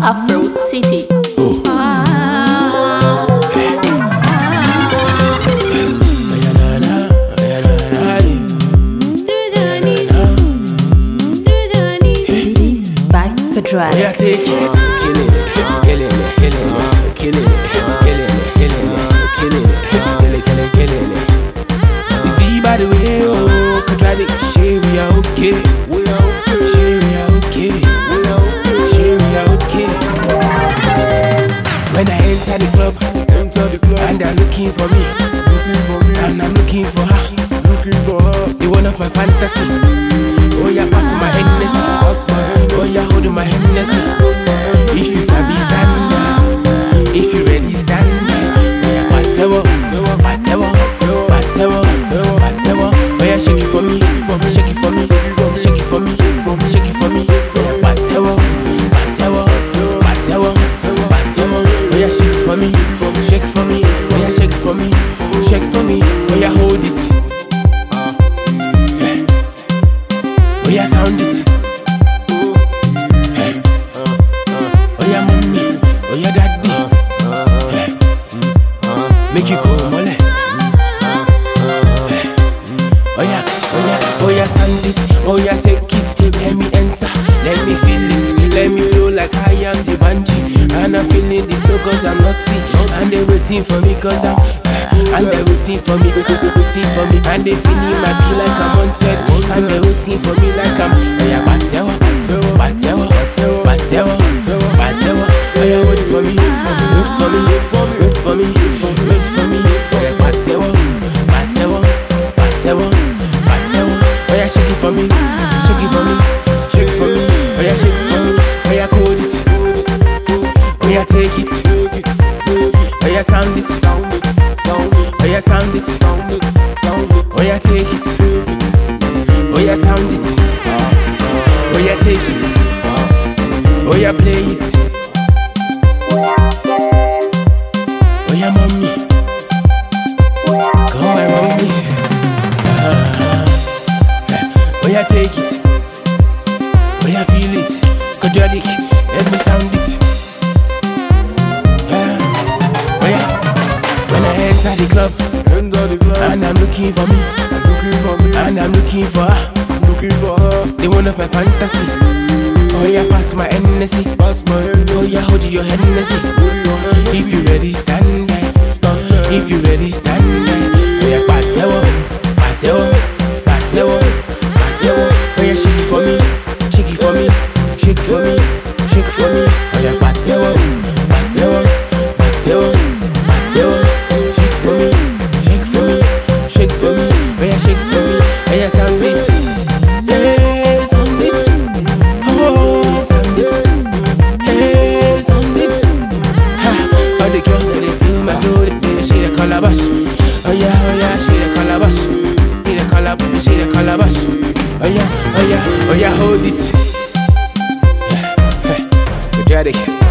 Afro City. Back the drive. Yeah, take it. Killing it, killing it, killing it, killing it, killing it, killing it, killing it, killing it. It's me by the way, oh, contradict. Share we are okay. Share we are okay. Share we are okay. When I enter the club, and they're looking for me, and I'm looking for her. You one of my fantasy. Oh yeah, pass my Hennessy. Oh yeah, hold my Hennessy. If you sabi stand up, if you ready stand up. Oh yeah, patewo, patewo, patewo, patewo. Oh yeah, shake it for me, shake it for me, shake it for me, shake it for me. Oh yeah, patewo, patewo, patewo, patewo. Oh yeah, shake it for me, shake it for me. Oh yeah, shake it for me, shake it for me. Oh yeah, hold it. Oh yeah, sound it. Oh yeah, mommy. Oh yeah, daddy. Make you go mole. Oh yeah, oh yeah, oh yeah, sound it. Oh yeah, take it. Let me enter. Let me feel it. Let me feel like I am the bungee. And I'm feeling the flow cause I'm not sick. And they waiting for me cause I'm and they waiting for me, waiting for me. And they feeling my be like I'm wanted. And they waiting for me like I'm oh yeah, patewo, patewo, patewo, patewo. Oh yeah, wait for me, wait for me, wait for me, wait for me. Oh yeah, patewo, patewo, patewo, patewo. Oh yeah, shake it for me, shake it for me, shake it for me. Oh yeah, shake it for me. Oh yeah, code it. Oh yeah, take it. Oh yeah, sound it. Oh yeah, sound it. Oh yeah, take it. Oh yeah, sound it. Oh yeah, take it. Oh yeah, play it. Oh yeah, mommy. Come my mommy. Oh yeah, take it. Oh yeah, feel it. Quadratic, let me sound it. Oh yeah, when I enter the club, and I'm looking for me, and I'm looking for her. They one of my fantasy. Oh yeah, pass my Hennessy. Oh yeah, hold your Hennessy. If you ready, stand there. If you ready, stand there. Oh yeah, patewo, patewo, patewo, patewo. Oh yeah, shake it for me, shake it for me, shake it for me, shake it for me. Oh yeah, patewo, patewo, patewo, patewo. Shake it for me, shake it for me, shake it for me. Oh yeah, shake it for me. Oh yeah, sound it. Yeah, sound it. Oh, sound it. Yeah, sound it. Ha, all the girls that they feel my glory, she the calabash. Oh yeah, she the calabash. She the calabash, she the calabash. Oh yeah, hold it. Yeah, Jadik.